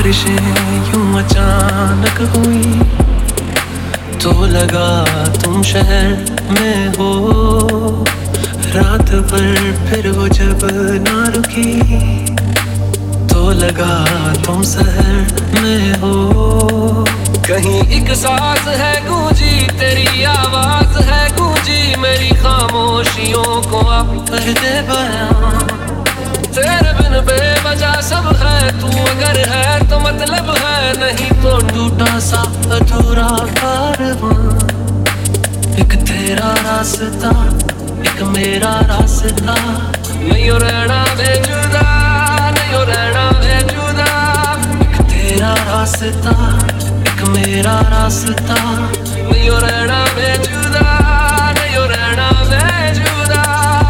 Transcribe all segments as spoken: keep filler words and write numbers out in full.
बारिशें यूं अचानक हुई तो लगा तुम शहर में हो। रात भर फिर वो जब ना रुकी तो लगा तुम शहर में हो। कहीं एक सांस है गूंजी तेरी आवाज है गूंजी मेरी खामोशियों को आप कर दे बयां। तेरे बिन बेवजह सब है तू अगर है तो मतलब है नहीं तो टूटा सा अधूरा कारवां। एक तेरा रास्ता एक मेरा रास्ता नहीं रहना बेजुदा नहीं रहना बेजुदा। एक तेरा रास्ता एक मेरा रास्ता नहीं रहना बेजुदा नहीं रहना बेजुदा।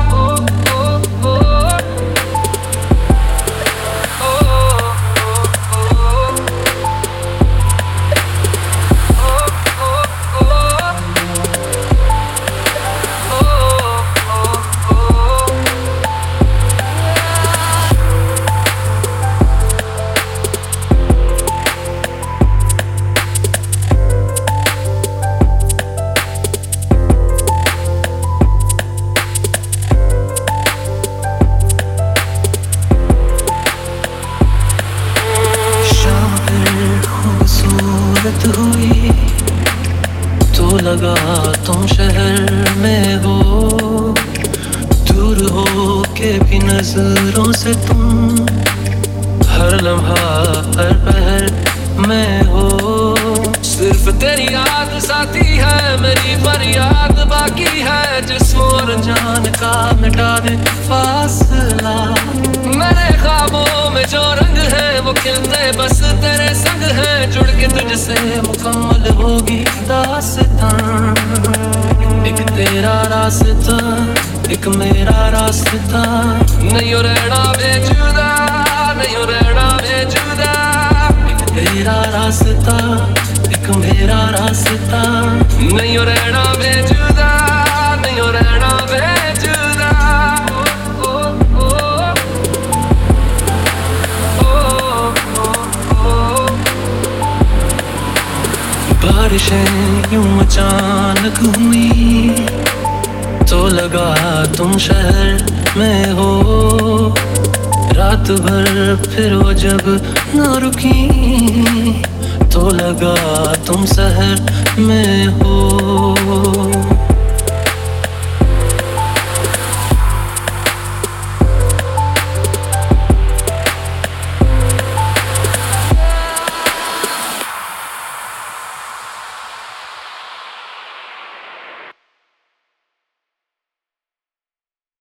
हुई तो लगा तुम शहर में हो। दूर हो के भी नजरों से तुम हर लम्हा हर पहर में हो। सिर्फ तेरी याद साथी है मेरी फरियाद बाकी है जिस्म और जान का मिटा दे फासला। मेरे ख्वाबों में जो रंग है वो खिलते बस तेरे संग है जुड़ के तुझसे मुकम्मल होगी दास्तां। एक तेरा रास्ता एक मेरा रास्ता नहीं रहना बेजुदा नहीं रहना बेजुदा। एक तेरा रास्ता एक मेरा रास्ता नहीं रहना बेजुदा नहीं रहना बेजुदा। बारिशें यूं अचानक हुई तो लगा तुम शहर में हो। रात भर फिर वो जब ना रुकी तो लगा तुम शहर में हो।